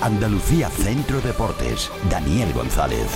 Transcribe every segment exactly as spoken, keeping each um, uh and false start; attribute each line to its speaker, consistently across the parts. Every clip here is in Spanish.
Speaker 1: Andalucía Centro Deportes, Daniel González.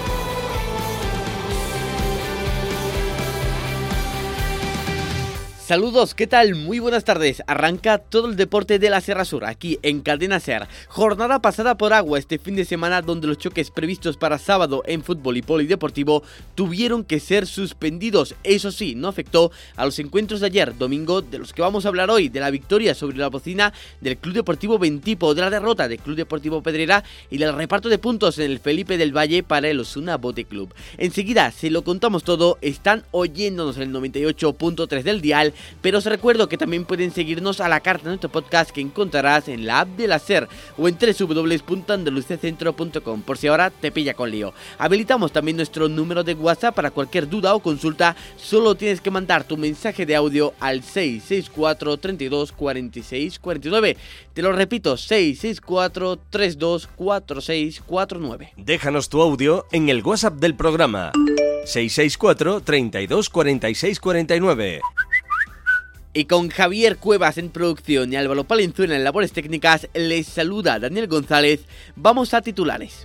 Speaker 2: Saludos, ¿qué tal? Muy buenas tardes. Arranca todo el deporte de la Sierra Sur, aquí en Cadena Ser. Jornada pasada por agua este fin de semana, donde los choques previstos para sábado en fútbol y polideportivo tuvieron que ser suspendidos. Eso sí, no afectó a los encuentros de ayer, domingo, de los que vamos a hablar hoy, de la victoria sobre la bocina del Club Deportivo Bentipo, de la derrota del Club Deportivo Pedrera y del reparto de puntos en el Felipe del Valle para el Osuna Bote Club. Enseguida se lo contamos todo. Están oyéndonos en el noventa y ocho punto tres del dial. Pero os recuerdo que también pueden seguirnos a la carta de nuestro podcast, que encontrarás en la app de la SER o en doble u doble u doble u punto andaluciacentro punto com, por si ahora te pilla con lío. Habilitamos también nuestro número de WhatsApp para cualquier duda o consulta. Solo tienes que mandar tu mensaje de audio al seis seis cuatro, tres dos, cuatro seis cuatro nueve. Te lo repito, seis seis cuatro, tres dos, cuatro seis cuatro nueve.
Speaker 3: Déjanos tu audio en el WhatsApp del programa seis seis cuatro, tres dos, cuatro seis cuatro nueve.
Speaker 2: Y con Javier Cuevas en producción y Álvaro Palenzuela en labores técnicas, les saluda Daniel González. Vamos a titulares.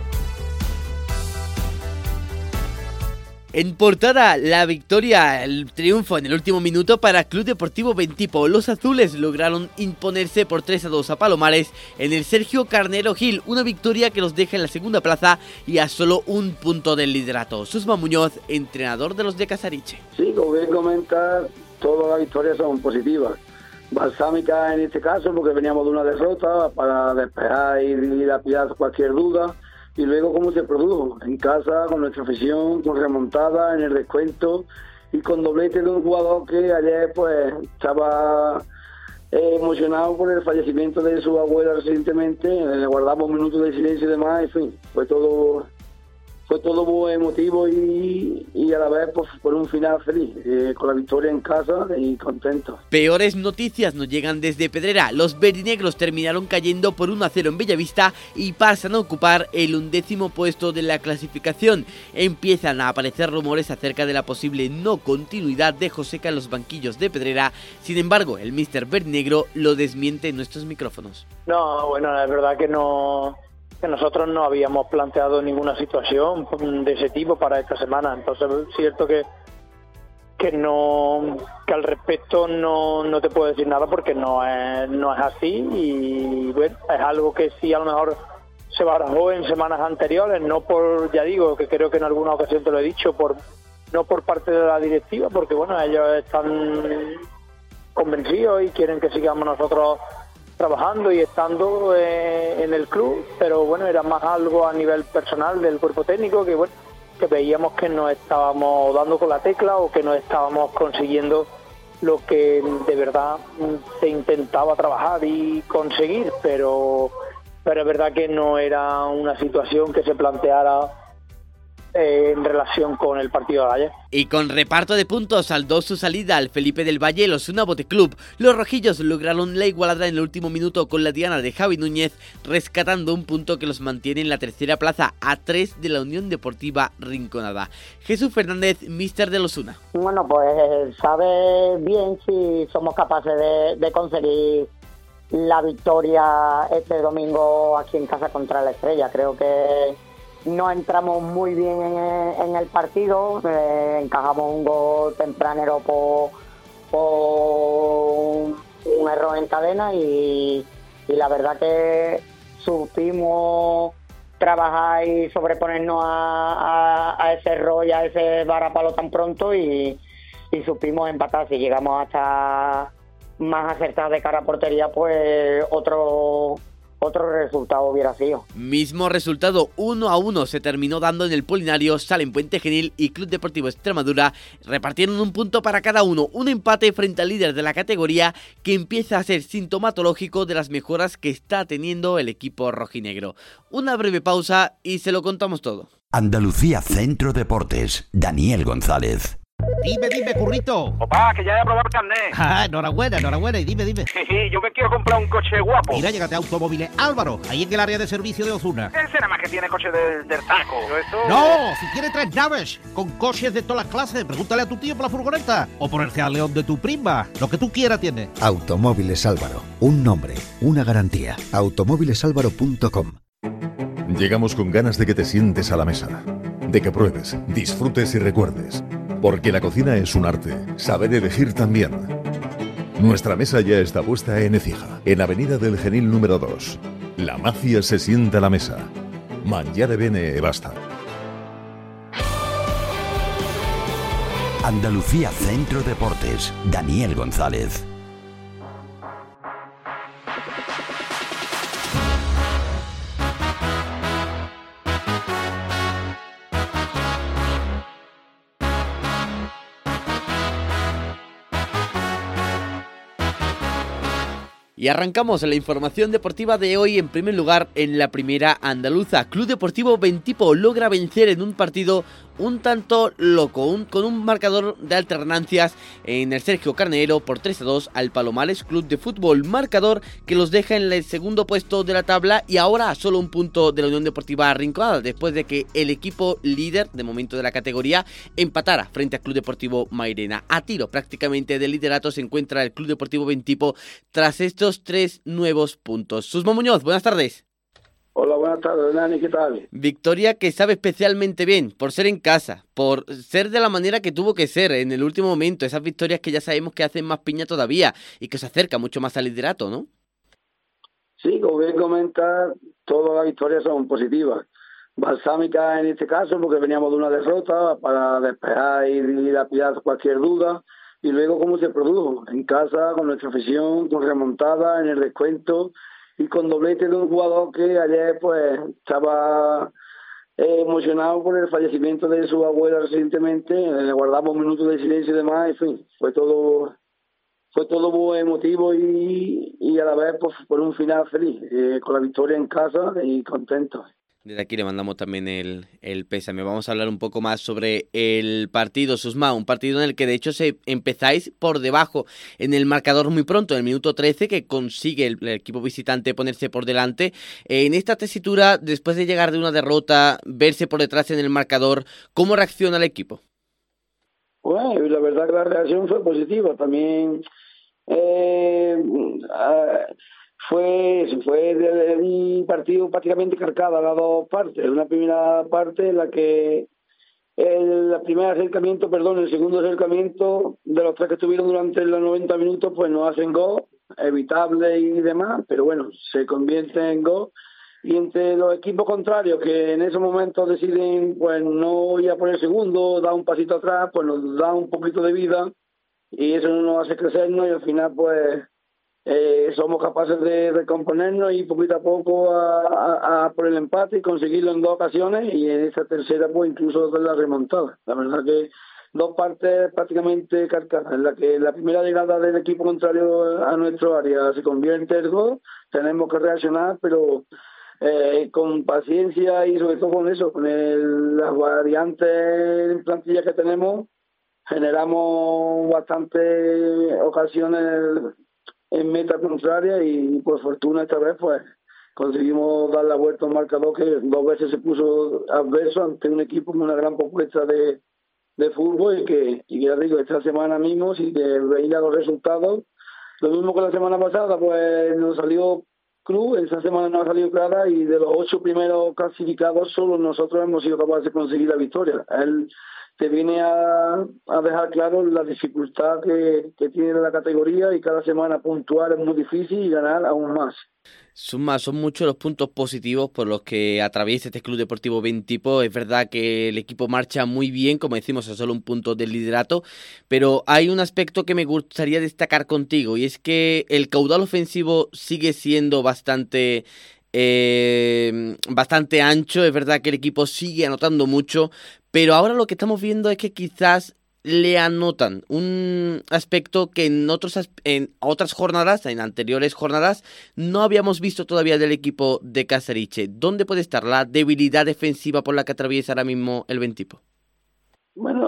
Speaker 2: En portada, la victoria, el triunfo en el último minuto para Club Deportivo Bentipo. Los azules lograron imponerse por tres a dos a Palomares en el Sergio Carnero Gil. Una victoria que los deja en la segunda plaza y a solo un punto del liderato. Susma Muñoz, entrenador de los de Casariche.
Speaker 4: Sí, como bien comentar, todas las victorias son positivas. Balsámicas en este caso, porque veníamos de una derrota, para despejar y lapidar cualquier duda. Y luego cómo se produjo, en casa, con nuestra afición, con remontada, en el descuento, y con doblete de un jugador que ayer pues estaba eh, emocionado por el fallecimiento de su abuela recientemente. Le guardamos un minuto de silencio y demás, en fin, fue todo... Fue todo muy emotivo y, y a la vez pues, por un final feliz, eh, con la victoria en casa y contento.
Speaker 2: Peores noticias nos llegan desde Pedrera. Los verdinegros terminaron cayendo por uno a cero en Bellavista y pasan a ocupar el undécimo puesto de la clasificación. Empiezan a aparecer rumores acerca de la posible no continuidad de Joseca en los banquillos de Pedrera. Sin embargo, el míster verdinegro lo desmiente en nuestros micrófonos.
Speaker 5: No, bueno, es verdad que no... que nosotros no habíamos planteado ninguna situación de ese tipo para esta semana, entonces es cierto que que no que al respecto no, no te puedo decir nada porque no es no es así y bueno, es algo que sí a lo mejor se barajó en semanas anteriores, no por, ya digo, que creo que en alguna ocasión te lo he dicho, por no por parte de la directiva, porque bueno, ellos están convencidos y quieren que sigamos nosotros trabajando y estando eh, en el club, pero bueno, era más algo a nivel personal del cuerpo técnico, que bueno, que veíamos que no estábamos dando con la tecla o que no estábamos consiguiendo lo que de verdad se intentaba trabajar y conseguir, pero pero es verdad que no era una situación que se planteara Eh, en relación con el partido de ayer.
Speaker 2: Y con reparto de puntos saldó su salida al Felipe del Valle el Osuna Bote Club. Los rojillos lograron la igualada en el último minuto con la diana de Javi Núñez, rescatando un punto que los mantiene en la tercera plaza, a tres de la Unión Deportiva Rinconada. Jesús Fernández, míster del Osuna.
Speaker 6: Bueno, pues sabe bien si somos capaces de, de conseguir la victoria este domingo aquí en casa contra la Estrella. Creo que no entramos muy bien en el, en el partido, eh, encajamos un gol tempranero por, por un error en cadena y, y la verdad que supimos trabajar y sobreponernos a, a, a ese error y a ese varapalo tan pronto y, y supimos empatar. Si llegamos hasta más acertados de cara a portería, pues otro... otro resultado hubiera sido.
Speaker 2: Mismo resultado, uno a uno se terminó dando en el Polinario. Salen Puente Genil y Club Deportivo Extremadura repartieron un punto para cada uno, un empate frente al líder de la categoría, que empieza a ser sintomatológico de las mejoras que está teniendo el equipo rojinegro. Una breve pausa y se lo contamos todo.
Speaker 1: Andalucía Centro Deportes, Daniel González.
Speaker 7: Dime, dime, currito.
Speaker 8: Opa, que ya he aprobado el carnet.
Speaker 7: Ah, enhorabuena, enhorabuena. Y dime, dime.
Speaker 8: Yo me quiero comprar un coche guapo.
Speaker 7: Mira, llégate a Automóviles Álvaro, ahí en el área de servicio de Ozuna.
Speaker 8: Ese nada más que tiene coche del, del taco. Eso...
Speaker 7: No, si quiere tres naves, con coches de todas las clases. Pregúntale a tu tío por la furgoneta. O por el Seat León de tu prima. Lo que tú quieras tiene.
Speaker 9: Automóviles Álvaro. Un nombre, una garantía. automóviles álvaro punto com.
Speaker 10: Llegamos con ganas de que te sientes a la mesa, de que pruebes, disfrutes y recuerdes, porque la cocina es un arte, saber elegir también. Nuestra mesa ya está puesta en Écija, en Avenida del Genil número dos. La magia se sienta a la mesa. Mangiare bene e basta.
Speaker 1: Andalucía Centro Deportes, Daniel González.
Speaker 2: Y arrancamos la información deportiva de hoy. En primer lugar, en la primera andaluza, Club Deportivo Bentipo logra vencer en un partido un tanto loco, un, con un marcador de alternancias en el Sergio Carnero por tres a dos al Palomares Club de Fútbol, marcador que los deja en el segundo puesto de la tabla y ahora a solo un punto de la Unión Deportiva Rinconada, después de que el equipo líder de momento de la categoría empatara frente al Club Deportivo Mairena. A tiro prácticamente del liderato se encuentra el Club Deportivo Bentipo tras estos tres nuevos puntos. Susmo Muñoz, buenas tardes.
Speaker 4: Hola, buenas tardes, Nani, ¿qué tal?
Speaker 2: Victoria que sabe especialmente bien, por ser en casa, por ser de la manera que tuvo que ser en el último momento, esas victorias que ya sabemos que hacen más piña todavía y que se acerca mucho más al liderato, ¿no?
Speaker 4: Sí, como bien comentas, todas las victorias son positivas. Balsámicas en este caso, porque veníamos de una derrota para despejar y dilapidar cualquier duda. Y luego cómo se produjo, en casa, con nuestra afición, con remontada, en el descuento, y con doblete de un jugador que ayer pues estaba eh, emocionado por el fallecimiento de su abuela recientemente. Le guardamos minutos de silencio y demás, en fin, fue todo fue todo muy emotivo y, y a la vez pues, por un final feliz, eh, con la victoria en casa y contento.
Speaker 2: Desde aquí le mandamos también el, el pésame. Vamos a hablar un poco más sobre el partido, Susma, un partido en el que de hecho se empezáis por debajo en el marcador muy pronto, en el minuto trece, que consigue el, el equipo visitante ponerse por delante. Eh, en esta tesitura, después de llegar de una derrota, verse por detrás en el marcador, ¿cómo reacciona el equipo?
Speaker 4: Bueno, la verdad que la reacción fue positiva. También eh, uh, Fue fue de un partido prácticamente cargado a las dos partes. Una primera parte en la que el primer acercamiento, perdón, el segundo acercamiento de los tres que estuvieron durante los noventa minutos, pues no hacen gol, evitable y demás, pero bueno, se convierte en gol. Y entre los equipos contrarios que en esos momentos deciden pues no ir a por el segundo, dar un pasito atrás, pues nos da un poquito de vida y eso nos hace crecernos y al final pues Eh, somos capaces de recomponernos y poquito a poco a, a, a por el empate y conseguirlo en dos ocasiones y en esta tercera pues incluso de la remontada. La verdad que dos partes prácticamente cargadas, en la que la primera llegada del equipo contrario a nuestro área se convierte en gol, tenemos que reaccionar, pero eh, con paciencia y sobre todo con eso, con el, las variantes en plantilla que tenemos, generamos bastantes ocasiones en meta contraria y por fortuna esta vez pues conseguimos dar la vuelta a un marcador que dos veces se puso adverso ante un equipo con una gran propuesta de, de fútbol y que, y ya digo, esta semana mismo si te veía los resultados, lo mismo que la semana pasada, pues nos salió cruz, esa semana nos ha salido clara y de los ocho primeros clasificados solo nosotros hemos sido capaces de conseguir la victoria. Él te viene a, a dejar claro la dificultad que, que tiene la categoría y cada semana puntuar es muy difícil y ganar aún más.
Speaker 2: Suma, son muchos los puntos positivos por los que atraviesa este Club Deportivo Bentipo. Es verdad que el equipo marcha muy bien, como decimos, a solo un punto del liderato, pero hay un aspecto que me gustaría destacar contigo y es que el caudal ofensivo sigue siendo bastante... Eh, bastante ancho. Es verdad que el equipo sigue anotando mucho, pero ahora lo que estamos viendo es que quizás le anotan un aspecto que en otros en otras jornadas, en anteriores jornadas, no habíamos visto todavía del equipo de Casariche. ¿Dónde puede estar la debilidad defensiva por la que atraviesa ahora mismo el Bentipo?
Speaker 4: Bueno,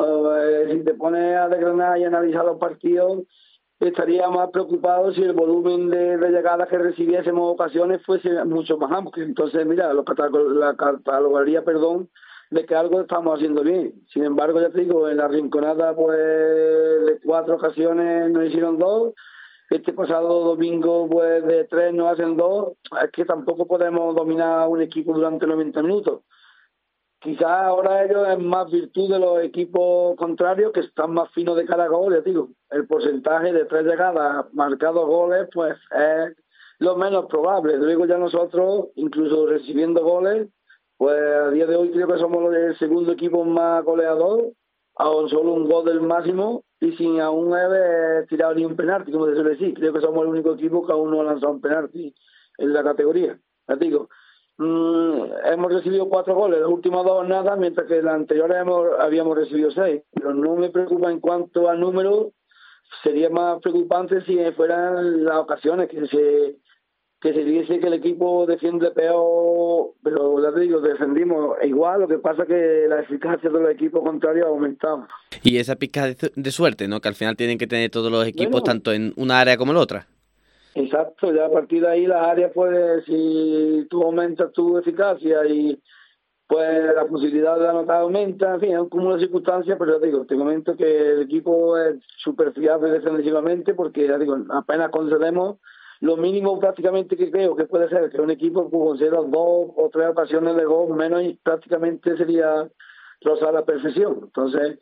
Speaker 4: pues si te pones a desgranar y analizar los partidos, estaría más preocupado si el volumen de, de llegadas que recibiésemos ocasiones fuese mucho más amplio. Entonces, mira, lo catalog- la catalogaría, perdón, de que algo estamos haciendo bien. Sin embargo, ya te digo, en la Rinconada, pues de cuatro ocasiones nos hicieron dos. Este pasado domingo, pues de tres nos hacen dos. Es que tampoco podemos dominar a un equipo durante noventa minutos. Quizás ahora ellos es más virtud de los equipos contrarios que están más finos de cara a gol, ya digo. El porcentaje de tres llegadas marcados goles, pues es lo menos probable. Luego ya nosotros, incluso recibiendo goles, pues a día de hoy creo que somos el segundo equipo más goleador, aún solo un gol del máximo y sin aún haber tirado ni un penalti, como se suele decir. Creo que somos el único equipo que aún no ha lanzado un penalti en la categoría, ya digo. Mm, hemos recibido cuatro goles, las últimas dos nada, mientras que las anteriores hemos, habíamos recibido seis. Pero no me preocupa en cuanto a número, sería más preocupante si fueran las ocasiones, que se que se dice que el equipo defiende peor, pero ya te digo, defendimos igual, lo que pasa es que la eficacia de los equipos contrarios ha aumentado.
Speaker 2: Y esa pizca de, de suerte, ¿no? Que al final tienen que tener todos los equipos, bueno, tanto en una área como en la otra.
Speaker 4: Exacto, ya a partir de ahí las áreas, pues si tú aumentas tu eficacia y pues la posibilidad de anotar aumenta, en fin, es un cúmulo de circunstancias, pero ya digo, te comento que el equipo es súper fiable defensivamente porque, ya digo, apenas concedemos lo mínimo prácticamente que creo que puede ser que un equipo conceda dos o tres ocasiones de gol, menos y prácticamente sería rozar la perfección. Entonces,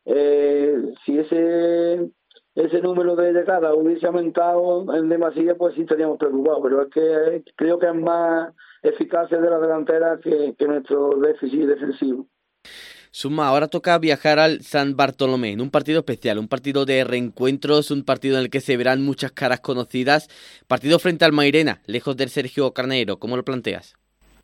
Speaker 4: eh, si ese ese número de llegadas hubiese aumentado en demasía, pues sí estaríamos preocupados, pero es que creo que es más eficacia de la delantera que, que nuestro déficit defensivo.
Speaker 2: Suma, ahora toca viajar al San Bartolomé, en un partido especial, un partido de reencuentros, un partido en el que se verán muchas caras conocidas, partido frente al Mairena, lejos del Sergio Carneiro. ¿Cómo lo planteas?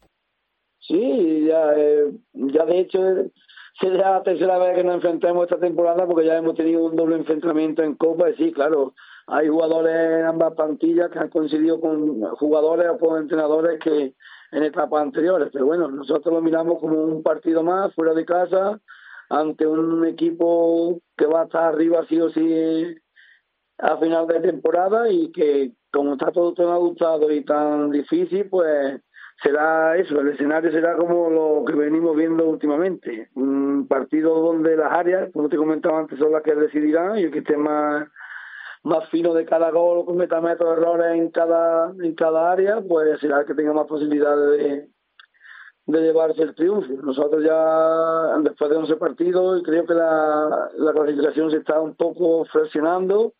Speaker 4: Sí, ya, eh, ya de hecho será la tercera vez que nos enfrentemos esta temporada porque ya hemos tenido un doble enfrentamiento en Copa y sí, claro, hay jugadores en ambas plantillas que han coincidido con jugadores o con entrenadores que en etapas anteriores, pero bueno, nosotros lo miramos como un partido más fuera de casa ante un equipo que va a estar arriba sí o sí a final de temporada y que como está todo tan adaptado y tan difícil, pues será eso, el escenario será como lo que venimos viendo últimamente, un partido donde las áreas, como te comentaba antes, son las que decidirán y el que esté más más fino de cada gol, cometa menos errores en cada en cada área, pues será el que tenga más posibilidades de, de llevarse el triunfo. Nosotros ya, después de once partidos, creo que la, la clasificación se está un poco fraccionando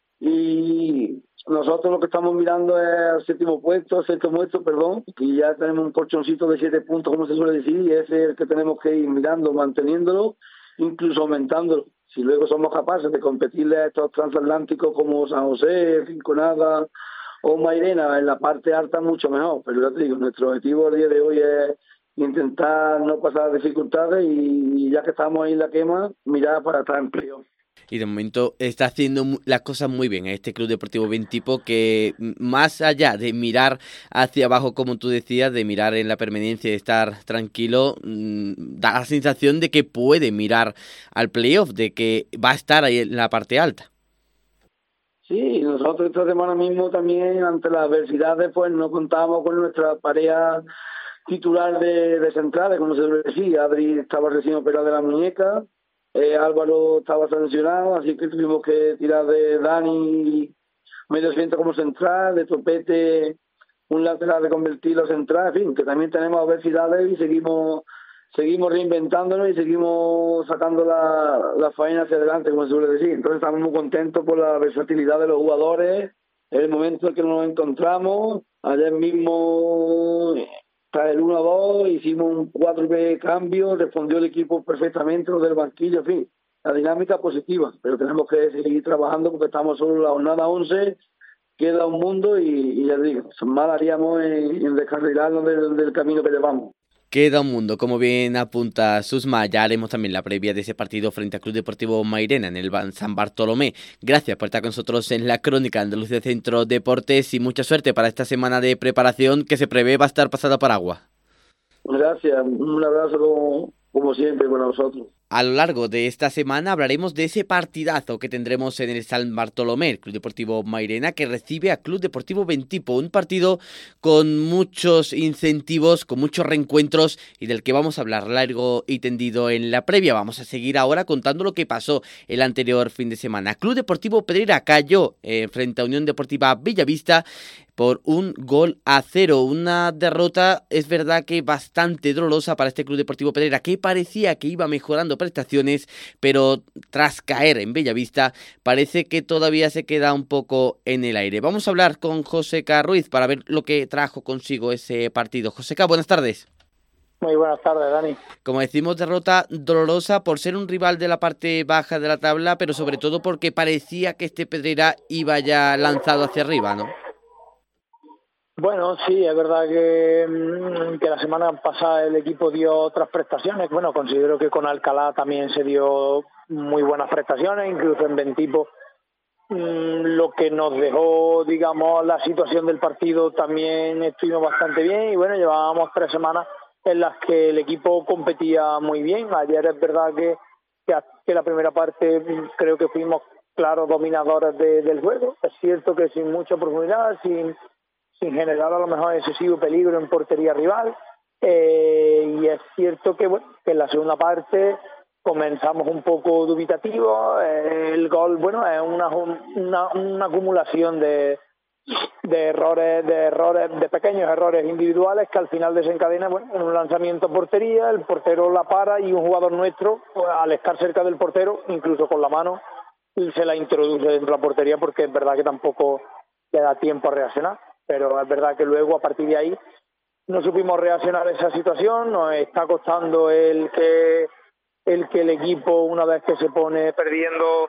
Speaker 4: y nosotros lo que estamos mirando es el séptimo puesto, el sexto puesto, perdón, que ya tenemos un colchoncito de siete puntos, como se suele decir, y ese es el que tenemos que ir mirando, manteniéndolo, incluso aumentándolo. Si luego somos capaces de competirle a estos transatlánticos como San José, Rinconada o Mairena en la parte alta, mucho mejor. Pero ya te digo, nuestro objetivo el día de hoy es intentar no pasar dificultades y ya que estamos ahí en la quema, mirar para estar en playoff.
Speaker 2: Y de momento está haciendo las cosas muy bien en este Club Deportivo Veintipo, que más allá de mirar hacia abajo, como tú decías, de mirar en la permanencia y de estar tranquilo, da la sensación de que puede mirar al playoff, de que va a estar ahí en la parte alta.
Speaker 4: Sí, nosotros esta semana mismo también, ante las adversidades, pues no contábamos con nuestra pareja titular de, de centrales, como se suele decir. Adri estaba recién operado de la muñeca, Eh, Álvaro estaba sancionado, así que tuvimos que tirar de Dani medio centro como central, de Topete un lateral de convertirlo a central, en fin, que también tenemos adversidades y seguimos seguimos reinventándonos y seguimos sacando la, la faena hacia adelante, como se suele decir. Entonces estamos muy contentos por la versatilidad de los jugadores, el momento en que nos encontramos. Ayer mismo, tras el uno a dos, hicimos un cuatro de cambio, respondió el equipo perfectamente, los del banquillo, en fin, la dinámica positiva, pero tenemos que seguir trabajando porque estamos solo en la jornada once, queda un mundo y, y ya digo, mal haríamos en, en descarrilarnos del, del camino que llevamos.
Speaker 2: Queda un mundo, como bien apunta Susma. Ya haremos también la previa de ese partido frente al Club Deportivo Mairena en el San Bartolomé. Gracias por estar con nosotros en la crónica Andalucía Centro Deportes y mucha suerte para esta semana de preparación que se prevé va a estar pasada por agua.
Speaker 4: Gracias, un abrazo como, como siempre para nosotros.
Speaker 2: A lo largo de esta semana hablaremos de ese partidazo que tendremos en el San Bartolomé, Club Deportivo Mairena, que recibe a Club Deportivo Bentipo, un partido con muchos incentivos, con muchos reencuentros y del que vamos a hablar largo y tendido en la previa. Vamos a seguir ahora contando lo que pasó el anterior fin de semana. Club Deportivo Pedrera cayó eh, frente a Unión Deportiva Bellavista por un gol a cero, una derrota es verdad que bastante dolorosa para este Club Deportivo Pedrera, que parecía que iba mejorando prestaciones, pero tras caer en Bellavista parece que todavía se queda un poco en el aire. Vamos a hablar con Joseca Ruiz para ver lo que trajo consigo ese partido. Joseca, buenas tardes.
Speaker 5: Muy buenas tardes, Dani.
Speaker 2: Como decimos, derrota dolorosa por ser un rival de la parte baja de la tabla, pero sobre todo porque parecía que este Pedrera iba ya lanzado hacia arriba, ¿no?
Speaker 5: Bueno, sí, es verdad que, que la semana pasada el equipo dio otras prestaciones. Bueno, considero que con Alcalá también se dio muy buenas prestaciones, incluso en Bentipo. Lo que nos dejó, digamos, la situación del partido también estuvimos bastante bien y bueno, llevábamos tres semanas en las que el equipo competía muy bien. Ayer es verdad que, que, que la primera parte creo que fuimos claros dominadores de, del juego. Es cierto que sin mucha profundidad, sin... sin generar a lo mejor excesivo peligro en portería rival, eh, y es cierto que, bueno, que en la segunda parte comenzamos un poco dubitativos, eh, el gol, bueno, es una, una, una acumulación de, de errores, de errores, de pequeños errores individuales que al final desencadena, bueno, en un lanzamiento a portería, el portero la para y un jugador nuestro, pues, al estar cerca del portero, incluso con la mano, se la introduce dentro de la portería porque es verdad que tampoco le da tiempo a reaccionar. Pero es verdad que luego, a partir de ahí, no supimos reaccionar a esa situación. Nos está costando el que el que el equipo, una vez que se pone perdiendo,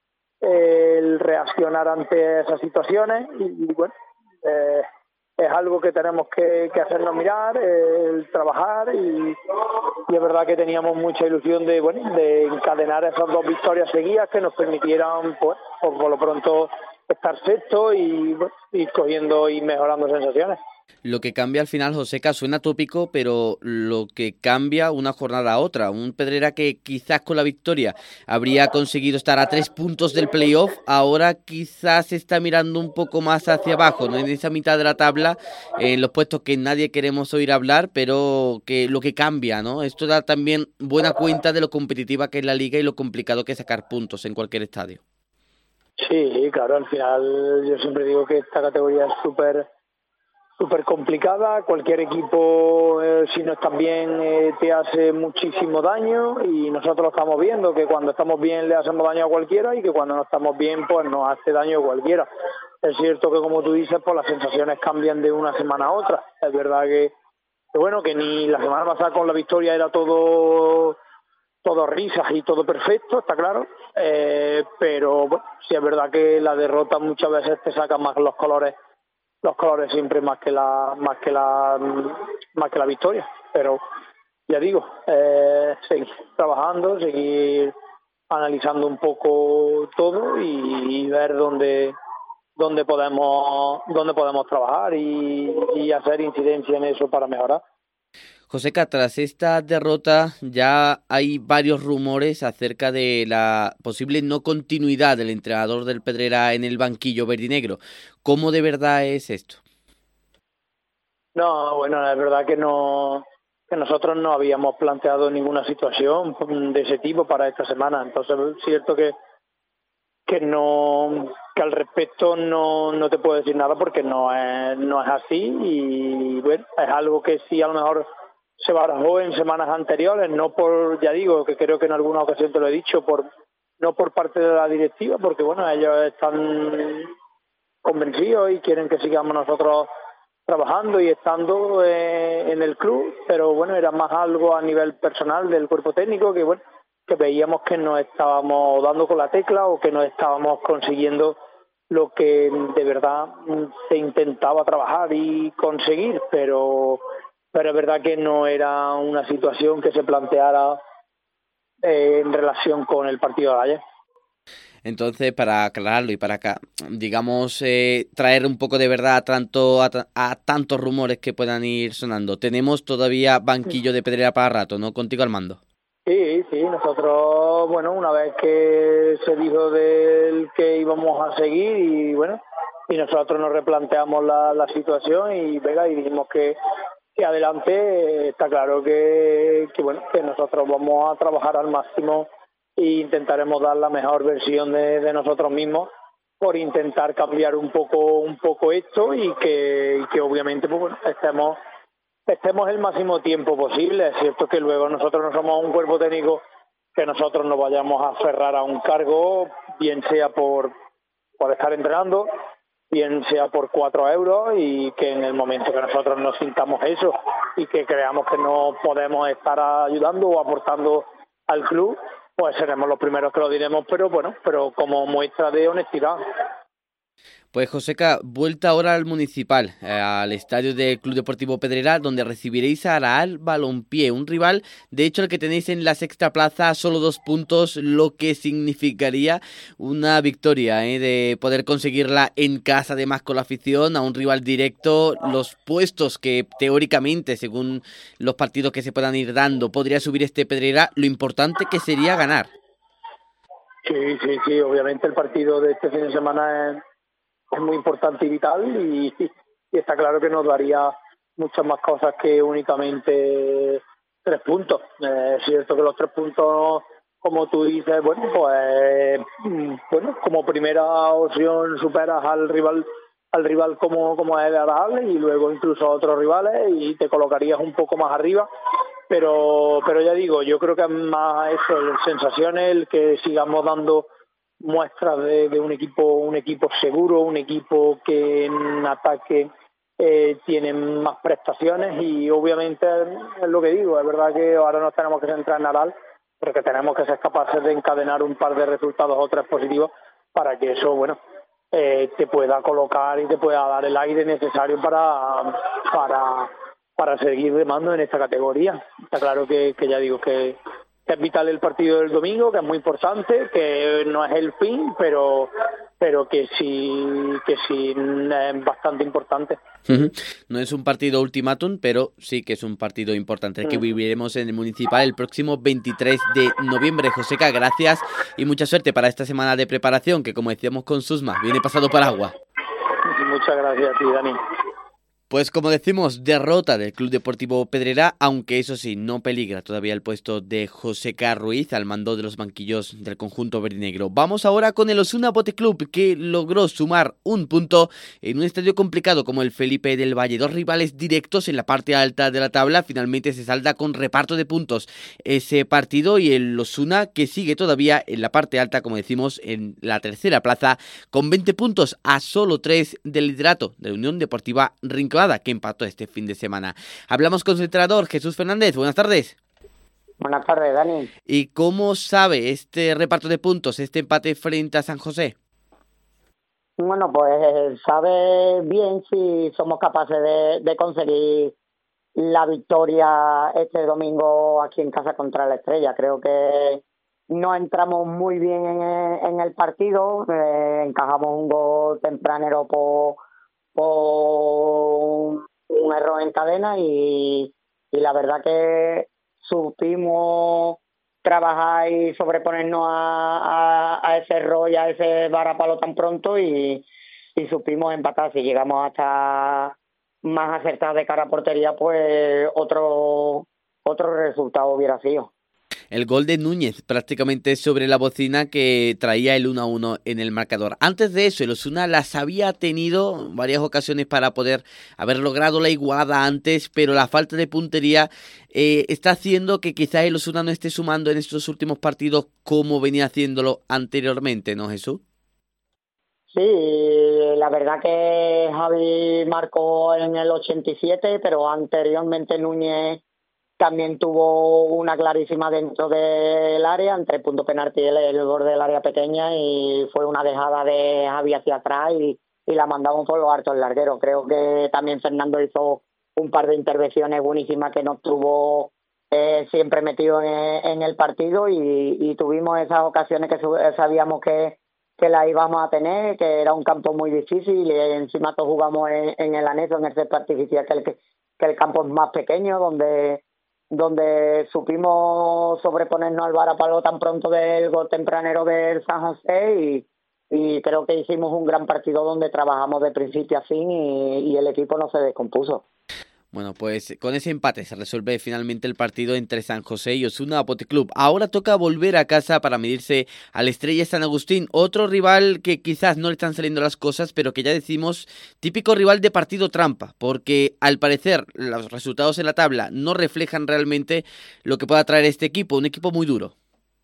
Speaker 5: el reaccionar ante esas situaciones. Y, y bueno, eh, es algo que tenemos que, que hacernos mirar, el trabajar. Y, y es verdad que teníamos mucha ilusión de, bueno, de encadenar esas dos victorias seguidas que nos permitieran, pues, por, por lo pronto, estar sexto y, bueno, y cogiendo y mejorando sensaciones.
Speaker 2: Lo que cambia al final, Joseca, suena tópico, pero lo que cambia una jornada a otra. Un Pedrera que quizás con la victoria habría conseguido estar a tres puntos del playoff, ahora quizás está mirando un poco más hacia abajo, ¿no? En esa mitad de la tabla, en los puestos que nadie queremos oír hablar, pero que lo que cambia, ¿no? Esto da también buena cuenta de lo competitiva que es la liga y lo complicado que es sacar puntos en cualquier estadio.
Speaker 5: Sí, claro, al final yo siempre digo que esta categoría es súper súper complicada. Cualquier equipo, eh, si no estás bien, eh, te hace muchísimo daño y nosotros lo estamos viendo, que cuando estamos bien le hacemos daño a cualquiera y que cuando no estamos bien pues nos hace daño a cualquiera. Es cierto que, como tú dices, pues las sensaciones cambian de una semana a otra. Es verdad que, que bueno, que ni la semana pasada con la victoria era todo... todo risas y todo perfecto, está claro, eh, pero bueno, sí es verdad que la derrota muchas veces te saca más los colores, los colores siempre más que la, más que la, más que la victoria. Pero ya digo, eh, seguir trabajando, seguir analizando un poco todo y, y ver dónde, dónde podemos, dónde podemos trabajar y, y hacer incidencia en eso para mejorar.
Speaker 2: Joseca, tras esta derrota ya hay varios rumores acerca de la posible no continuidad del entrenador del Pedrera en el banquillo verdinegro. ¿Cómo de verdad es esto?
Speaker 5: No, bueno, es verdad que no que nosotros no habíamos planteado ninguna situación de ese tipo para esta semana. Entonces es cierto que que no que al respecto no, no te puedo decir nada porque no es, no es así y bueno, es algo que sí a lo mejor se barajó en semanas anteriores, no por, ya digo, que creo que en alguna ocasión te lo he dicho, por no por parte de la directiva, porque bueno, ellos están convencidos y quieren que sigamos nosotros trabajando y estando eh, en el club, pero bueno, era más algo a nivel personal del cuerpo técnico, que bueno, que veíamos que no estábamos dando con la tecla o que no estábamos consiguiendo lo que de verdad se intentaba trabajar y conseguir, pero pero es verdad que no era una situación que se planteara eh, en relación con el partido de ayer.
Speaker 2: Entonces, para aclararlo y para, digamos, eh, traer un poco de verdad a, tanto, a, a tantos rumores que puedan ir sonando, tenemos todavía banquillo de Pedrera para rato, ¿no? Contigo, Armando.
Speaker 5: Sí, sí, nosotros, bueno, una vez que se dijo del que íbamos a seguir y bueno, y nosotros nos replanteamos la, la situación y venga, y dijimos que, que adelante, eh, está claro que, que bueno, que nosotros vamos a trabajar al máximo e intentaremos dar la mejor versión de, de nosotros mismos por intentar cambiar un poco un poco esto y que, y que obviamente pues bueno, estemos estemos el máximo tiempo posible. Es cierto que luego nosotros no somos un cuerpo técnico que nosotros nos vayamos a aferrar a un cargo, bien sea por, por estar entrenando, bien sea por cuatro euros, y que en el momento que nosotros nos sintamos eso y que creamos que no podemos estar ayudando o aportando al club, pues seremos los primeros que lo diremos, pero bueno, pero como muestra de honestidad.
Speaker 2: Pues Joseca, vuelta ahora al Municipal, eh, al estadio del Club Deportivo Pedrera, donde recibiréis a Araal Balompié, un rival, de hecho, el que tenéis en la sexta plaza a solo dos puntos, lo que significaría una victoria, eh, de poder conseguirla en casa, además con la afición, a un rival directo. Los puestos que teóricamente, según los partidos que se puedan ir dando, podría subir este Pedrera, lo importante que sería ganar.
Speaker 5: Sí, sí, sí, obviamente el partido de este fin de semana es... es muy importante y vital, y, y está claro que nos daría muchas más cosas que únicamente tres puntos. Eh, es cierto que los tres puntos, como tú dices, bueno, pues bueno, como primera opción superas al rival al rival como, como es el Araal, y luego incluso a otros rivales, y te colocarías un poco más arriba. Pero pero ya digo, yo creo que es más eso, sensaciones, el que sigamos dando muestras de, de un equipo un equipo seguro, un equipo que en ataque eh, tiene más prestaciones, y obviamente es lo que digo, es verdad que ahora nos tenemos que centrar en Araal, pero que tenemos que ser capaces de encadenar un par de resultados o tres positivos para que eso, bueno, eh, te pueda colocar y te pueda dar el aire necesario para para para seguir remando en esta categoría. Está claro que, que ya digo que es vital el partido del domingo, que es muy importante, que no es el fin, pero pero que sí que sí es bastante importante.
Speaker 2: No es un partido ultimátum, pero sí que es un partido importante, el que viviremos en el Municipal el próximo veintitrés de noviembre. Joseca, gracias y mucha suerte para esta semana de preparación, que como decíamos con Susma, viene pasado por agua.
Speaker 5: Muchas gracias a ti, Dani.
Speaker 2: Pues como decimos, derrota del Club Deportivo Pedrera, aunque eso sí, no peligra todavía el puesto de Joseca Ruiz al mando de los banquillos del conjunto verdinegro. Vamos ahora con el Osuna Bote Club, que logró sumar un punto en un estadio complicado como el Felipe del Valle. Dos rivales directos en la parte alta de la tabla, finalmente se salda con reparto de puntos ese partido, y el Osuna, que sigue todavía en la parte alta, como decimos, en la tercera plaza, con veinte puntos a solo tres del liderato de la Unión Deportiva Rincón, que empató este fin de semana. Hablamos con su entrenador, Jesús Fernández. Buenas tardes.
Speaker 6: Buenas tardes, Dani.
Speaker 2: ¿Y cómo sabe este reparto de puntos, este empate frente a San José?
Speaker 6: Bueno, pues sabe bien si somos capaces de, de conseguir la victoria este domingo aquí en casa contra la Estrella. Creo que no entramos muy bien en el, en el partido, eh, encajamos un gol tempranero por por un error en cadena, y, y la verdad que supimos trabajar y sobreponernos a, a, a ese error y a ese varapalo tan pronto, y, y supimos empatar. Si llegamos hasta más acertados de cara a portería, pues otro otro resultado hubiera sido.
Speaker 2: El gol de Núñez prácticamente sobre la bocina, que traía el uno a uno en el marcador. Antes de eso, el Osuna las había tenido varias ocasiones para poder haber logrado la igualada antes, pero la falta de puntería eh, está haciendo que quizás el Osuna no esté sumando en estos últimos partidos como venía haciéndolo anteriormente, ¿no, Jesús?
Speaker 6: Sí, la verdad que Javi marcó en el ochenta y siete, pero anteriormente Núñez también tuvo una clarísima dentro del área, entre punto penalti y el, el borde del área pequeña, y fue una dejada de Javi hacia atrás y, y la mandamos por lo alto el larguero. Creo que también Fernando hizo un par de intervenciones buenísimas que nos tuvo eh, siempre metido en, en el partido, y, y tuvimos esas ocasiones que sabíamos que, que la íbamos a tener, que era un campo muy difícil, y encima todos jugamos en, en el anexo, en el césped artificial, que el, que el campo es más pequeño, donde donde supimos sobreponernos al varapalo tan pronto del gol tempranero del San José y, y creo que hicimos un gran partido donde trabajamos de principio a fin y, y el equipo no se descompuso.
Speaker 2: Bueno, pues con ese empate se resuelve finalmente el partido entre San José y Osuna Athletic Club. Ahora toca volver a casa para medirse al Estrella San Agustín, otro rival que quizás no le están saliendo las cosas, pero que ya decimos típico rival de partido trampa, porque al parecer los resultados en la tabla no reflejan realmente lo que pueda traer este equipo, un equipo muy duro.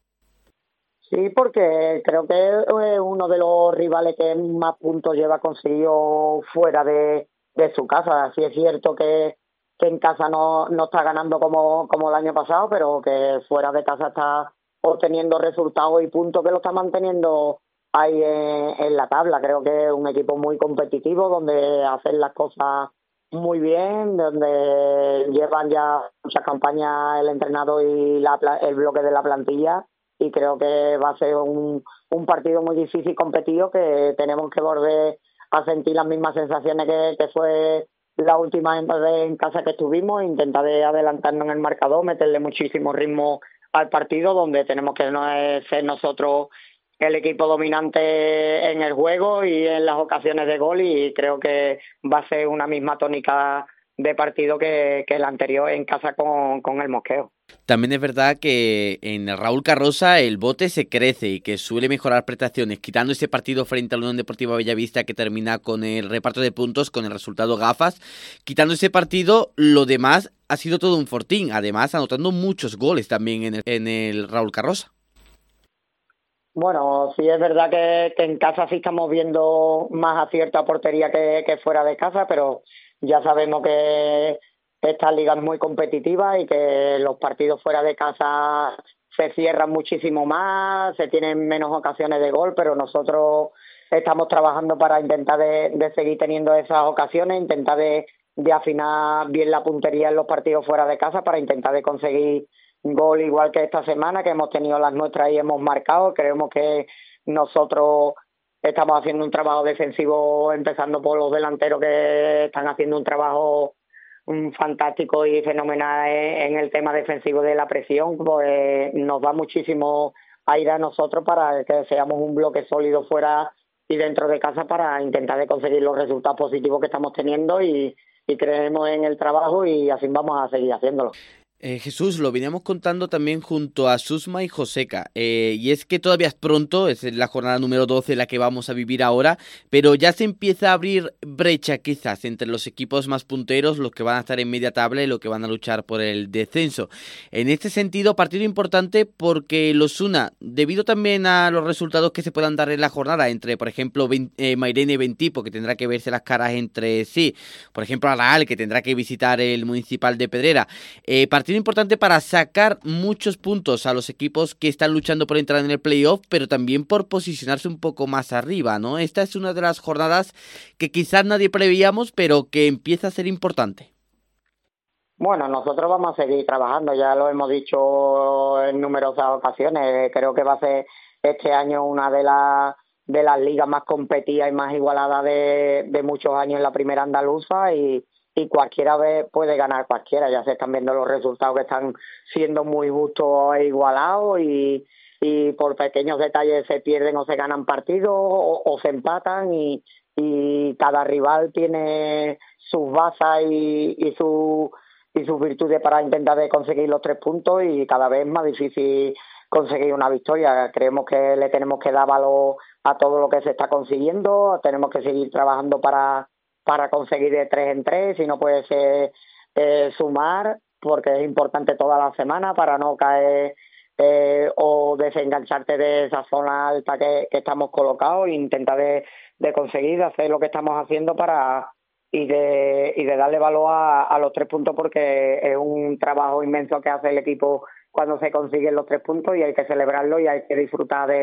Speaker 6: Sí, porque creo que es uno de los rivales que más puntos lleva conseguido fuera de, de su casa. Sí es cierto que que en casa no, no está ganando como, como el año pasado, pero que fuera de casa está obteniendo resultados y puntos que lo está manteniendo ahí en, en la tabla. Creo que es un equipo muy competitivo, donde hacen las cosas muy bien, donde llevan ya muchas campañas el entrenador y la, el bloque de la plantilla, y creo que va a ser un, un partido muy difícil y competido, que tenemos que volver a sentir las mismas sensaciones que, que fue la última vez en casa que estuvimos, intentar de adelantarnos en el marcador, meterle muchísimo ritmo al partido, donde tenemos que no ser nosotros el equipo dominante en el juego y en las ocasiones de gol, y creo que va a ser una misma tónica de partido que, que el anterior en casa con, con el Mosqueo.
Speaker 2: También es verdad que en el Raúl Carrosa el bote se crece y que suele mejorar prestaciones, quitando ese partido frente a la Unión Deportiva Bellavista que termina con el reparto de puntos, con el resultado gafas. Quitando ese partido, lo demás ha sido todo un fortín, además anotando muchos goles también en el, en el Raúl Carrosa.
Speaker 6: Bueno, sí es verdad que, que en casa sí estamos viendo más acierto a portería que, que fuera de casa, pero ya sabemos que esta liga es muy competitiva y que los partidos fuera de casa se cierran muchísimo más, se tienen menos ocasiones de gol, pero nosotros estamos trabajando para intentar de, de seguir teniendo esas ocasiones, intentar de, de afinar bien la puntería en los partidos fuera de casa para intentar de conseguir gol, igual que esta semana, que hemos tenido las nuestras y hemos marcado. Creemos que nosotros estamos haciendo un trabajo defensivo, empezando por los delanteros, que están haciendo un trabajo un fantástico y fenomenal en el tema defensivo de la presión. Pues nos da muchísimo aire a nosotros para que seamos un bloque sólido fuera y dentro de casa, para intentar de conseguir los resultados positivos que estamos teniendo, y, y creemos en el trabajo y así vamos a seguir haciéndolo.
Speaker 2: Eh, Jesús, lo veníamos contando también junto a Susma y Joseca, eh, y es que todavía es pronto, es la jornada número doce la que vamos a vivir ahora, pero ya se empieza a abrir brecha quizás entre los equipos más punteros, los que van a estar en media tabla y los que van a luchar por el descenso. En este sentido, partido importante porque el Osuna, debido también a los resultados que se puedan dar en la jornada entre, por ejemplo, eh, Mairene Bentipo, que tendrá que verse las caras entre sí, por ejemplo, Araal, que tendrá que visitar el Municipal de Pedrera, eh, partido importante para sacar muchos puntos a los equipos que están luchando por entrar en el playoff, pero también por posicionarse un poco más arriba, ¿no? Esta es una de las jornadas que quizás nadie preveíamos, pero que empieza a ser importante.
Speaker 6: Bueno, nosotros vamos a seguir trabajando, ya lo hemos dicho en numerosas ocasiones. Creo que va a ser este año una de las de las ligas más competidas y más igualadas de, de muchos años en la primera andaluza, y y cualquiera vez puede ganar cualquiera. Ya se están viendo los resultados que están siendo muy justos e igualados, y, y por pequeños detalles se pierden o se ganan partidos o, o se empatan, y, y cada rival tiene sus bazas y, y, su, y sus virtudes para intentar de conseguir los tres puntos, y cada vez es más difícil conseguir una victoria. Creemos que le tenemos que dar valor a todo lo que se está consiguiendo, tenemos que seguir trabajando para para conseguir de tres en tres, y no puede ser eh, sumar, porque es importante toda la semana para no caer eh, o desengancharte de esa zona alta que, que estamos colocados, e intentar de, de conseguir hacer lo que estamos haciendo para y de y de darle valor a, a los tres puntos, porque es un trabajo inmenso que hace el equipo cuando se consiguen los tres puntos, y hay que celebrarlo y hay que disfrutar de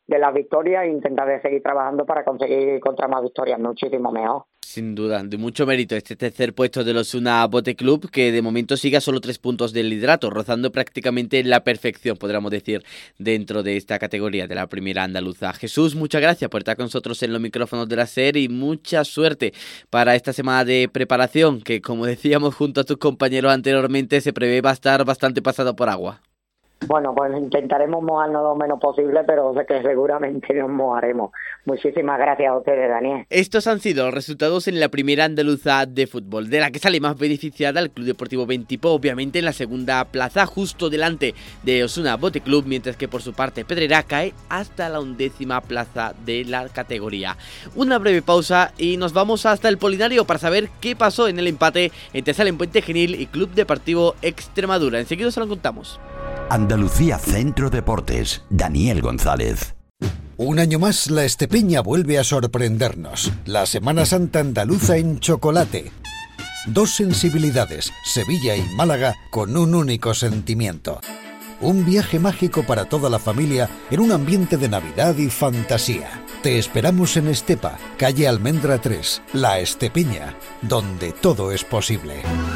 Speaker 6: de las victorias e intentaré seguir trabajando para conseguir contra más victorias, muchísimo mejor.
Speaker 2: Sin duda, de mucho mérito este tercer puesto del Osuna Bote Club, que de momento sigue a solo tres puntos del liderato, rozando prácticamente la perfección, podríamos decir, dentro de esta categoría de la primera andaluza. Jesús, muchas gracias por estar con nosotros en los micrófonos de la SER y mucha suerte para esta semana de preparación, que como decíamos junto a tus compañeros anteriormente, se prevé va a estar bastante pasado por agua.
Speaker 6: Bueno, pues intentaremos mojarnos lo menos posible, pero sé que seguramente nos mojaremos. Muchísimas gracias a ustedes, Daniel.
Speaker 2: Estos han sido los resultados en la primera andaluza de fútbol, de la que sale más beneficiada el Club Deportivo Veintipo, obviamente en la segunda plaza, justo delante de Osuna Bote Club, mientras que por su parte Pedrera cae hasta la undécima plaza de la categoría. Una breve pausa y nos vamos hasta el Polinario para saber qué pasó en el empate entre Salen Puente Genil y Club Deportivo Extremadura. Enseguida se lo contamos.
Speaker 1: Andalucía Centro Deportes, Daniel González.
Speaker 9: Un año más, la Estepeña vuelve a sorprendernos. La Semana Santa andaluza en chocolate. Dos sensibilidades, Sevilla y Málaga, con un único sentimiento. Un viaje mágico para toda la familia en un ambiente de Navidad y fantasía. Te esperamos en Estepa, calle Almendra tres, La Estepeña, donde todo es posible.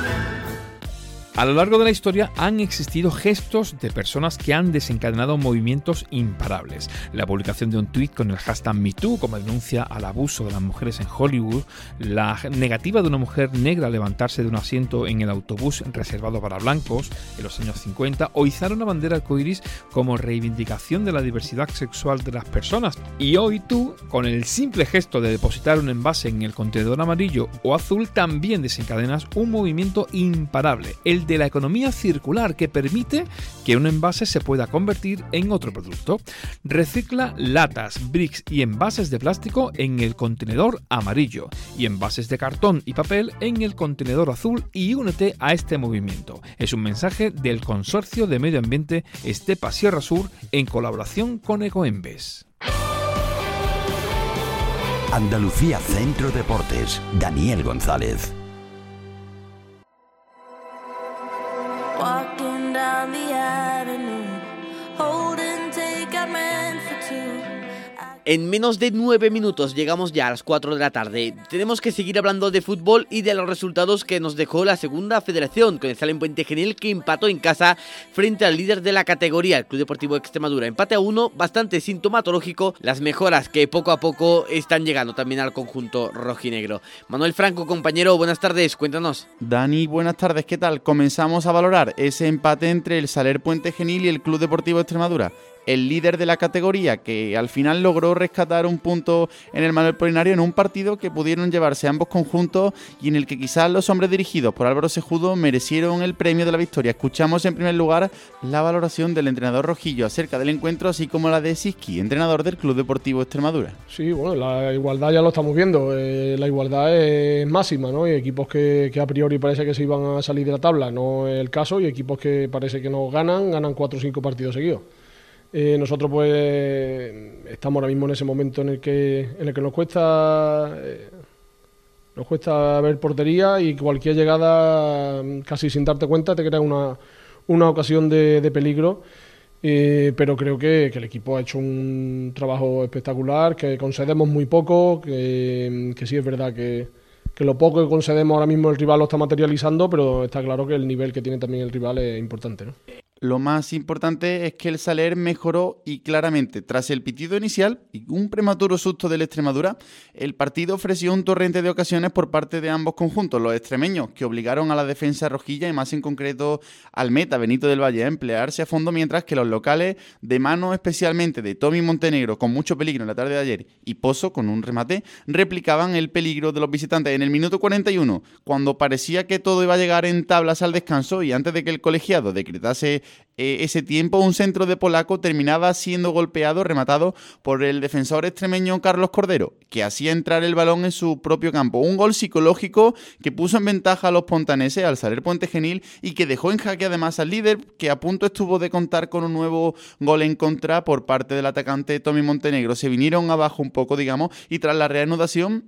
Speaker 11: A lo largo de la historia han existido gestos de personas que han desencadenado movimientos imparables. La publicación de un tuit con el hashtag MeToo como denuncia al abuso de las mujeres en Hollywood, la negativa de una mujer negra a levantarse de un asiento en el autobús reservado para blancos en los años cincuenta, o izar una bandera arcoíris como reivindicación de la diversidad sexual de las personas. Y hoy tú, con el simple gesto de depositar un envase en el contenedor amarillo o azul, también desencadenas un movimiento imparable, el de la economía circular, que permite que un envase se pueda convertir en otro producto. Recicla latas, bricks y envases de plástico en el contenedor amarillo y envases de cartón y papel en el contenedor azul y únete a este movimiento. Es un mensaje del Consorcio de Medio Ambiente Estepa Sierra Sur en colaboración con Ecoembes.
Speaker 1: Andalucía Centro Deportes, Daniel González.
Speaker 12: Walking down the avenue, holding take I meant for two.
Speaker 2: En menos de nueve minutos llegamos ya a las cuatro de la tarde. Tenemos que seguir hablando de fútbol y de los resultados que nos dejó la segunda federación, con el Salen Puente Genil, que empató en casa frente al líder de la categoría, el Club Deportivo Extremadura. Empate a uno, bastante sintomatológico, las mejoras que poco a poco están llegando también al conjunto rojinegro. Manuel Franco, compañero, buenas tardes, cuéntanos.
Speaker 13: Dani, buenas tardes, ¿qué tal? Comenzamos a valorar ese empate entre el Saler Puente Genil y el Club Deportivo Extremadura. El líder de la categoría, que al final logró rescatar un punto en el Manuel Polinario en un partido que pudieron llevarse ambos conjuntos y en el que quizás los hombres dirigidos por Álvaro Sejudo merecieron el premio de la victoria. Escuchamos en primer lugar la valoración del entrenador rojillo acerca del encuentro, así como la de Siski, entrenador del Club Deportivo Extremadura.
Speaker 14: Sí, bueno, la igualdad ya lo estamos viendo, eh, la igualdad es máxima, ¿no? Y equipos que, que a priori parece que se iban a salir de la tabla, no es el caso, y equipos que parece que no ganan, ganan cuatro o cinco partidos seguidos. Eh, nosotros pues estamos ahora mismo en ese momento en el que en el que nos cuesta eh, nos cuesta ver portería, y cualquier llegada, casi sin darte cuenta, te crea una, una ocasión de, de peligro. Eh, pero creo que, que el equipo ha hecho un trabajo espectacular, que concedemos muy poco, que, que sí es verdad que, que lo poco que concedemos ahora mismo el rival lo está materializando, pero está claro que el nivel que tiene también el rival es importante, ¿no?
Speaker 13: Lo más importante es que el Saler mejoró y claramente. Tras el pitido inicial y un prematuro susto del Extremadura, el partido ofreció un torrente de ocasiones por parte de ambos conjuntos. Los extremeños, que obligaron a la defensa rojilla y más en concreto al meta Benito del Valle a emplearse a fondo, mientras que los locales, de mano especialmente de Tommy Montenegro, con mucho peligro en la tarde de ayer, y Pozo, con un remate, replicaban el peligro de los visitantes. En el minuto cuarenta y uno, cuando parecía que todo iba a llegar en tablas al descanso y antes de que el colegiado decretase Eh, ese tiempo, un centro de Polaco terminaba siendo golpeado, rematado por el defensor extremeño Carlos Cordero, que hacía entrar el balón en su propio campo. Un gol psicológico que puso en ventaja a los pontaneses, al Saler Puente Genil, y que dejó en jaque además al líder, que a punto estuvo de contar con un nuevo gol en contra por parte del atacante Tommy Montenegro. Se vinieron abajo un poco, digamos, y tras la reanudación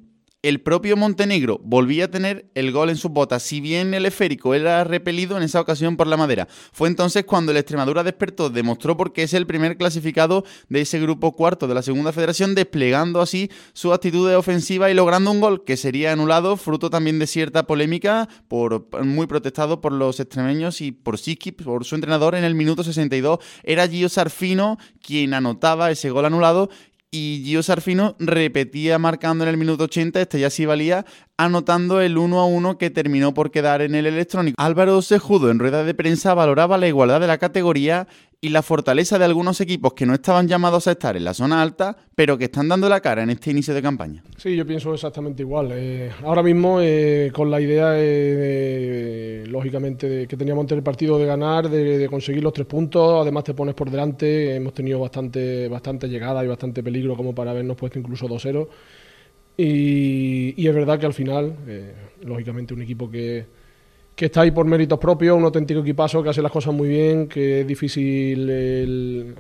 Speaker 13: el propio Montenegro volvía a tener el gol en sus botas, si bien el esférico era repelido en esa ocasión por la madera. Fue entonces cuando el Extremadura despertó, demostró por qué es el primer clasificado de ese grupo cuarto de la Segunda Federación, desplegando así su actitud ofensiva y logrando un gol que sería anulado, fruto también de cierta polémica, por, muy protestado por los extremeños y por Siski, por su entrenador. En el minuto sesenta y dos era Gio Sarfino quien anotaba ese gol anulado, y Gio Sarfino repetía marcando en el minuto ochenta, este ya sí valía, anotando el uno a uno que terminó por quedar en el electrónico. Álvaro Sejudo en rueda de prensa valoraba la igualdad de la categoría y la fortaleza de algunos equipos que no estaban llamados a estar en la zona alta, pero que están dando la cara en este inicio de campaña.
Speaker 14: Sí, yo pienso exactamente igual. Eh, ahora mismo, eh, con la idea, eh, de, lógicamente, de que teníamos ante el partido de ganar, de, de conseguir los tres puntos, además te pones por delante, hemos tenido bastante, bastante llegada y bastante peligro como para habernos puesto incluso dos cero. Y, y es verdad que al final, eh, lógicamente, un equipo que... que está ahí por méritos propios, un auténtico equipazo que hace las cosas muy bien, que es difícil el,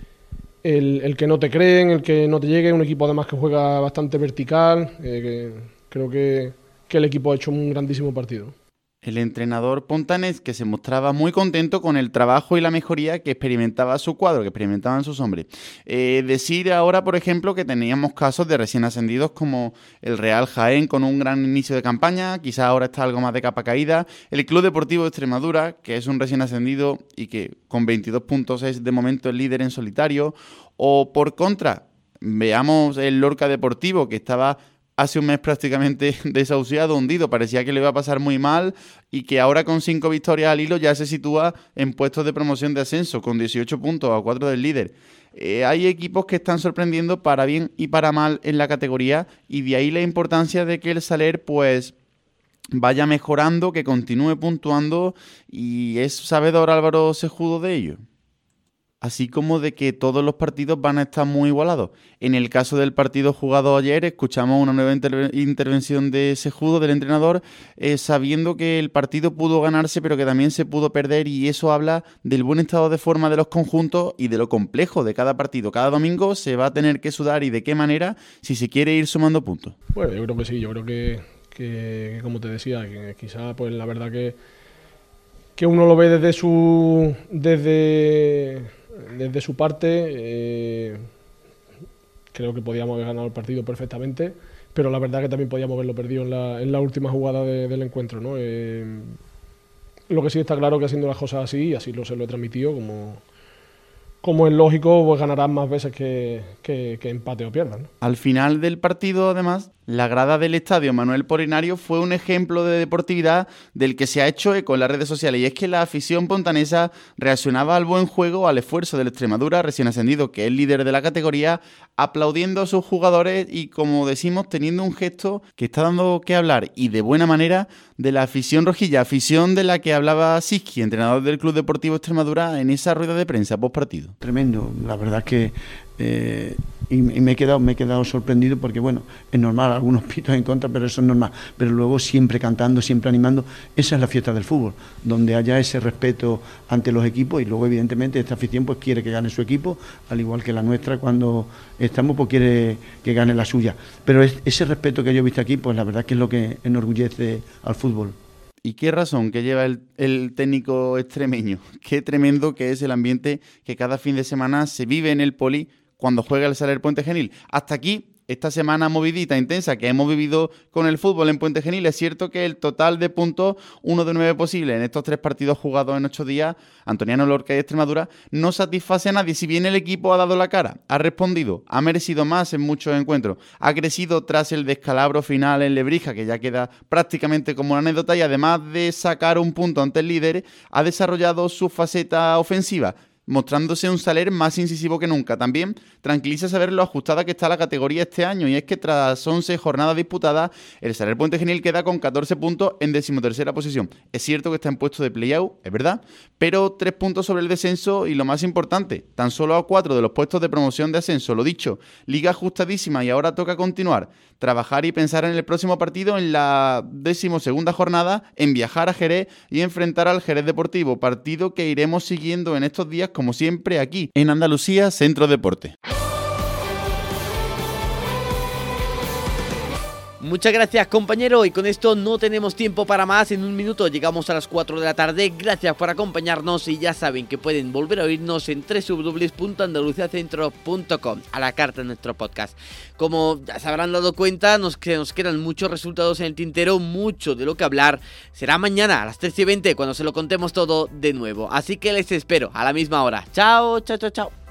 Speaker 14: el, el que no te creen, el que no te llegue, un equipo además que juega bastante vertical, eh, que creo que, que el equipo ha hecho un grandísimo partido.
Speaker 13: El entrenador pontanés, que se mostraba muy contento con el trabajo y la mejoría que experimentaba su cuadro, que experimentaban sus hombres. Eh, decir ahora, por ejemplo, que teníamos casos de recién ascendidos como el Real Jaén con un gran inicio de campaña, quizá ahora está algo más de capa caída, el Club Deportivo de Extremadura, que es un recién ascendido y que con veintidós puntos es de momento el líder en solitario, o por contra, veamos el Lorca Deportivo, que estaba hace un mes prácticamente desahuciado, hundido, parecía que le iba a pasar muy mal y que ahora con cinco victorias al hilo ya se sitúa en puestos de promoción de ascenso, con dieciocho puntos a cuatro del líder. Eh, hay equipos que están sorprendiendo para bien y para mal en la categoría, y de ahí la importancia de que el Saler pues vaya mejorando, que continúe puntuando, y es sabedor Álvaro Sejudo de ello. Así como de que todos los partidos van a estar muy igualados. En el caso del partido jugado ayer, escuchamos una nueva interve- intervención de Sejudo, del entrenador, eh, sabiendo que el partido pudo ganarse, pero que también se pudo perder, y eso habla del buen estado de forma de los conjuntos y de lo complejo de cada partido. Cada domingo se va a tener que sudar, y de qué manera, si se quiere ir sumando puntos.
Speaker 14: Bueno, yo creo que sí, yo creo que, que, que como te decía, que quizá pues la verdad que, que uno lo ve desde su... desde... Desde su parte, eh, creo que podíamos haber ganado el partido perfectamente, pero la verdad que también podíamos haberlo perdido en la, en la última jugada de, del encuentro, ¿no? Eh, lo que sí está claro que haciendo las cosas así, y así lo, se lo he transmitido, como, como es lógico, pues ganarán más veces que, que, que empate o pierdan, ¿no?
Speaker 13: Al final del partido, además, la grada del estadio Manuel Polinario fue un ejemplo de deportividad del que se ha hecho eco en las redes sociales, y es que la afición pontanesa reaccionaba al buen juego, al esfuerzo del Extremadura, recién ascendido, que es líder de la categoría, aplaudiendo a sus jugadores y, como decimos, teniendo un gesto que está dando que hablar, y de buena manera, de la afición rojilla, afición de la que hablaba Siski, entrenador del Club Deportivo Extremadura, en esa rueda de prensa post partido.
Speaker 15: Tremendo, la verdad es que eh, y, y me he quedado me he quedado sorprendido, porque bueno, es normal, algunos pitos en contra, pero eso es normal, pero luego siempre cantando, siempre animando. Esa es la fiesta del fútbol, donde haya ese respeto ante los equipos, y luego evidentemente esta afición pues quiere que gane su equipo, al igual que la nuestra cuando estamos pues quiere que gane la suya, pero es, ese respeto que yo he visto aquí, pues la verdad que es lo que enorgullece al fútbol.
Speaker 13: ¿Y qué razón que lleva el, el técnico extremeño? Qué tremendo que es el ambiente que cada fin de semana se vive en el Poli cuando juega el Saler Puente Genil. Hasta aquí, esta semana movidita, intensa, que hemos vivido con el fútbol en Puente Genil. Es cierto que el total de puntos, uno de nueve posible en estos tres partidos jugados en ocho días, Antoniano, Lorca y Extremadura, no satisface a nadie. Si bien el equipo ha dado la cara, ha respondido, ha merecido más en muchos encuentros, ha crecido tras el descalabro final en Lebrija, que ya queda prácticamente como una anécdota, y además de sacar un punto ante el líder, ha desarrollado su faceta ofensiva, mostrándose un Saler más incisivo que nunca. También tranquiliza saber lo ajustada que está la categoría este año, y es que tras once jornadas disputadas, el Saler Puente Genil queda con catorce puntos en decimotercera posición. Es cierto que está en puesto de play-out, es verdad, pero tres puntos sobre el descenso, y lo más importante, tan solo a cuatro de los puestos de promoción de ascenso. Lo dicho, liga ajustadísima, y ahora toca continuar, trabajar y pensar en el próximo partido, en la decimosegunda jornada, en viajar a Jerez y enfrentar al Jerez Deportivo, partido que iremos siguiendo en estos días, como siempre, aquí en Andalucía Centro Deporte.
Speaker 2: Muchas gracias, compañero, y con esto no tenemos tiempo para más. En un minuto llegamos a las cuatro de la tarde. Gracias por acompañarnos y ya saben que pueden volver a oírnos en doble u doble u doble u punto andaluciacentro punto com, a la carta en nuestro podcast. Como ya se habrán dado cuenta, nos, nos quedan muchos resultados en el tintero, mucho de lo que hablar. Será mañana a las tres y veinte cuando se lo contemos todo de nuevo. Así que les espero a la misma hora. Chao, chao, chao, chao.